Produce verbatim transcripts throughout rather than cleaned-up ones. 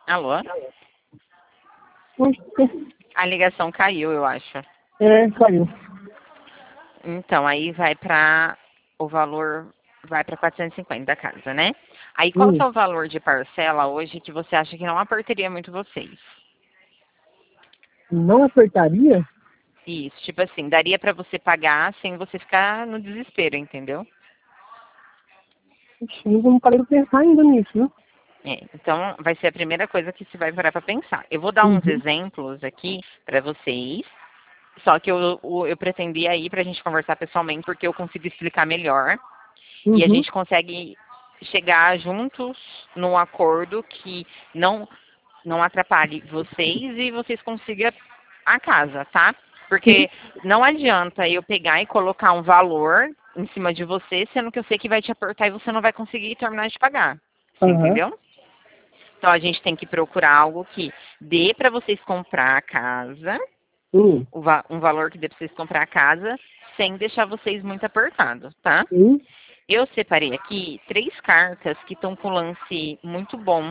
Alô? Poxa, A ligação caiu, eu acho. é, caiu. Então, aí vai para o valor, vai para quatrocentos e cinquenta da casa, né? Aí, qual que Hum, é o valor de parcela hoje que você acha que não apertaria muito vocês? não apertaria? Isso, tipo assim, daria para você pagar sem você ficar no desespero, entendeu? Ixi, eu não parei de pensar ainda nisso, viu? É, então, vai ser a primeira coisa que você vai parar para pensar. Eu vou dar uns Uhum, exemplos aqui para vocês, só que eu, eu, eu pretendia ir para a gente conversar pessoalmente, porque eu consigo explicar melhor e a uhum, gente consegue chegar juntos num acordo que não, não atrapalhe vocês e vocês consigam a casa, tá? sim, Porque não adianta eu pegar e colocar um valor em cima de você, sendo que eu sei que vai te apertar e você não vai conseguir terminar de pagar. Você aham, entendeu? Então a gente tem que procurar algo que dê para vocês comprar a casa, hum, o va- um valor que dê para vocês comprar a casa, sem deixar vocês muito apertados, tá? sim, Eu separei aqui três cartas que estão com lance muito bom,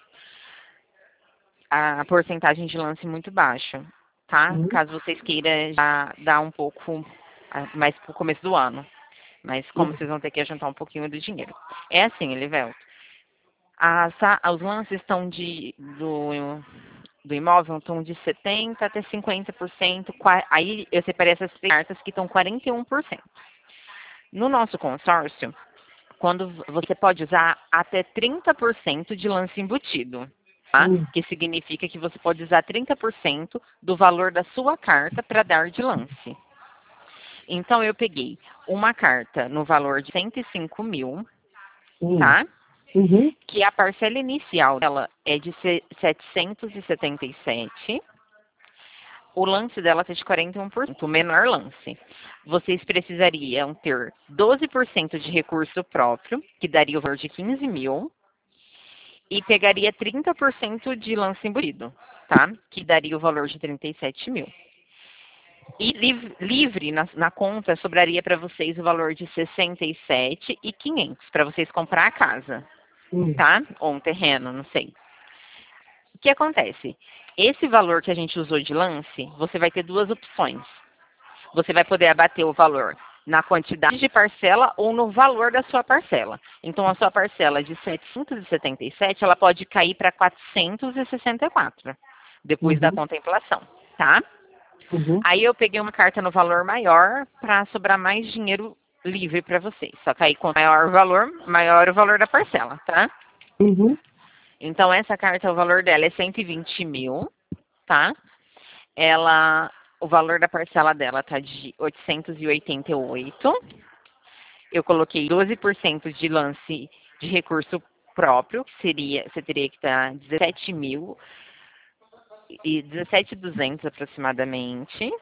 a porcentagem de lance muito baixa, tá? uhum, Caso vocês queiram já dar um pouco ah, mais pro começo do ano. Mas como uhum, vocês vão ter que juntar um pouquinho do dinheiro. É assim, Elivelto. As, a- os lances estão de, do, do imóvel estão de setenta até cinquenta por cento. qua- Aí eu separei essas três cartas que estão quarenta e um por cento. No nosso consórcio, quando você pode usar até trinta por cento de lance embutido, tá? hum, Que significa que você pode usar trinta por cento do valor da sua carta para dar de lance. Então eu peguei uma carta no valor de cento e cinco mil, hum, tá? uhum, Que a parcela inicial dela é de se- setecentos e setenta e sete. O lance dela está de quarenta e um por cento, o menor lance. Vocês precisariam ter doze por cento de recurso próprio, que daria o valor de quinze mil, e pegaria trinta por cento de lance embutido, tá? Que daria o valor de trinta e sete mil. E liv- livre na, na conta sobraria para vocês o valor de sessenta e sete mil e quinhentos para vocês comprar a casa, hum, tá? Ou um terreno, não sei. O que acontece? Esse valor que a gente usou de lance, você vai ter duas opções. Você vai poder abater o valor na quantidade de parcela ou no valor da sua parcela. Então, a sua parcela de setecentos e setenta e sete, ela pode cair para quatrocentos e sessenta e quatro, depois da uhum, contemplação, tá? uhum, Aí eu peguei uma carta no valor maior para sobrar mais dinheiro livre para vocês. Só que aí, com maior o valor, maior o valor da parcela, tá? uhum, Então, essa carta, o valor dela é cento e vinte mil, tá? Ela, o valor da parcela dela tá de oitocentos e oitenta e oito. Eu coloquei doze por cento de lance de recurso próprio, que seria, você teria que dar dezessete mil e dezessete mil e duzentos aproximadamente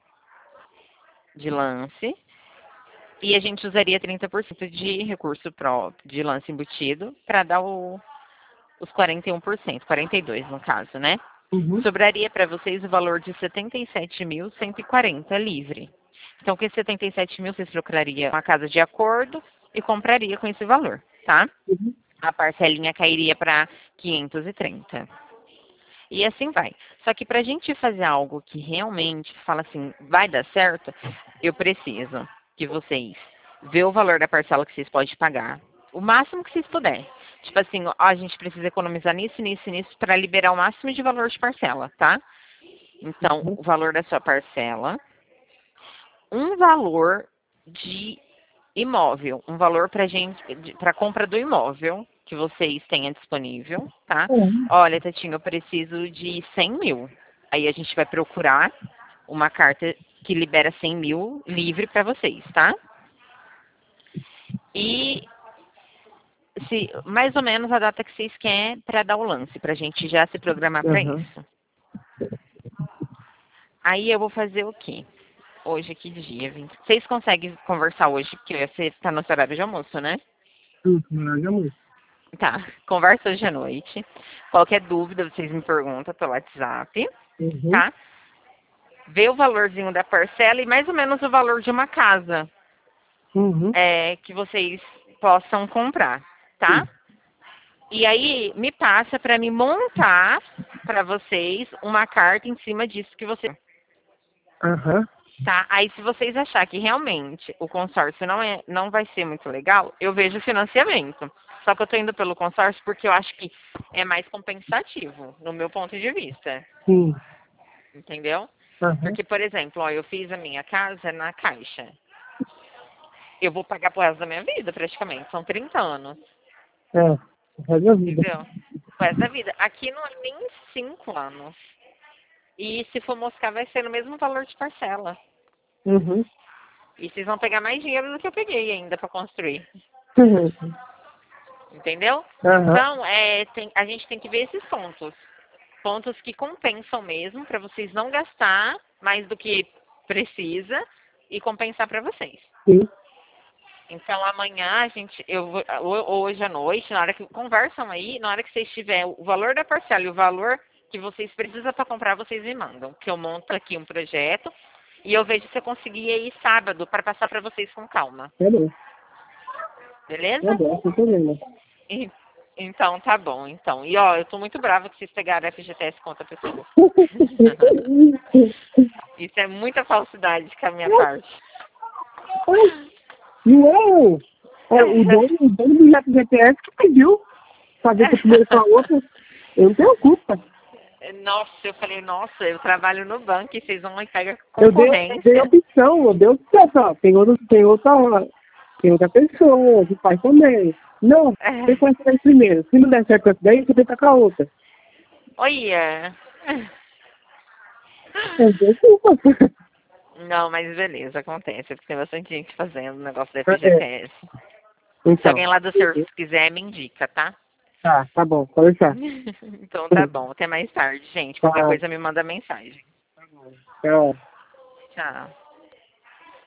de lance. E a gente usaria trinta por cento de recurso próprio, de lance embutido, para dar o, os quarenta e um por cento, quarenta e dois por cento no caso, né? uhum, Sobraria para vocês o valor de setenta e sete mil cento e quarenta livre. Então, com esses setenta e sete mil, vocês procurariam uma casa de acordo e compraria com esse valor, tá? uhum, A parcelinha cairia para quinhentos e trinta. E assim vai. Só que para a gente fazer algo que realmente fala assim, vai dar certo, eu preciso que vocês vejam o valor da parcela que vocês podem pagar. O máximo que vocês puderem. Tipo assim, ó, a gente precisa economizar nisso, nisso, nisso para liberar o máximo de valor de parcela, tá? Então, uhum, o valor da sua parcela, um valor de imóvel, um valor para gente, para compra do imóvel que vocês tenham disponível, tá? uhum, Olha, Tatinho, eu preciso de cem mil. Aí a gente vai procurar uma carta que libera cem mil livre para vocês, tá? E se mais ou menos a data que vocês querem para dar o lance, para a gente já se programar para aham, isso. Aí eu vou fazer o quê? Hoje, que dia? vinte. Vocês conseguem conversar hoje, porque você está no seu horário de almoço, né? uhum, maravilha, amor. Tá, conversa hoje à noite. Qualquer dúvida, vocês me perguntam pelo WhatsApp, Uhum, tá? Vê o valorzinho da parcela e mais ou menos o valor de uma casa uhum, é, que vocês possam comprar, tá? sim, E aí me passa para me montar para vocês uma carta em cima disso que você... Aham. Tá? Aí se vocês achar que realmente o consórcio não, é, não vai ser muito legal, eu vejo financiamento. Só que eu tô indo pelo consórcio porque eu acho que é mais compensativo, no meu ponto de vista. Sim. Entendeu? Aham. Porque, por exemplo, ó, eu fiz a minha casa na Caixa. Eu vou pagar pro resto da minha vida, praticamente. São trinta anos. É. É da vida. Entendeu? Pro resto da vida. Aqui não é nem cinco anos. E se for moscar, vai ser no mesmo valor de parcela. Uhum. E vocês vão pegar mais dinheiro do que eu peguei ainda para construir. Uhum. Entendeu? Aham. Então, é, tem, a gente tem que ver esses pontos. Pontos que compensam mesmo, para vocês não gastar mais do que precisa e compensar para vocês. Sim. Então, amanhã, a gente, eu vou, ho- hoje à noite, na hora que conversam aí, na hora que vocês tiverem o valor da parcela e o valor que vocês precisam para comprar, vocês me mandam. Que eu monto aqui um projeto e eu vejo se eu conseguir aí sábado para passar para vocês com calma. Tá bom. Beleza? Tá bom, sem problema. E- então, tá bom, então. E ó, eu tô muito brava que vocês pegaram F G T S contra a pessoa. Isso é muita falsidade com a minha parte. Não! É, o dono, o dono do G P S que pediu fazer isso primeiro com a outra. Eu não tenho culpa. Nossa, eu falei, nossa, eu trabalho no banco e vocês vão lá e pegam Eu dei, eu dei concorrência. opção, eu dei opção, ó, tem outra, tem outra, tem outra pessoa que faz também. Não, É. tem que essa daí primeiro. Se não der certo com essa daí, você tenta com a outra. Olha. Eu dei culpa. Não, mas beleza, acontece, porque tem bastante gente fazendo o negócio da É, F G T S. Se então, alguém lá do serviço quiser, me indica, tá? tá, tá bom, pode deixar. Então tá bom, até mais tarde, gente. Qualquer Tá. coisa me manda mensagem. Tchau. Tchau.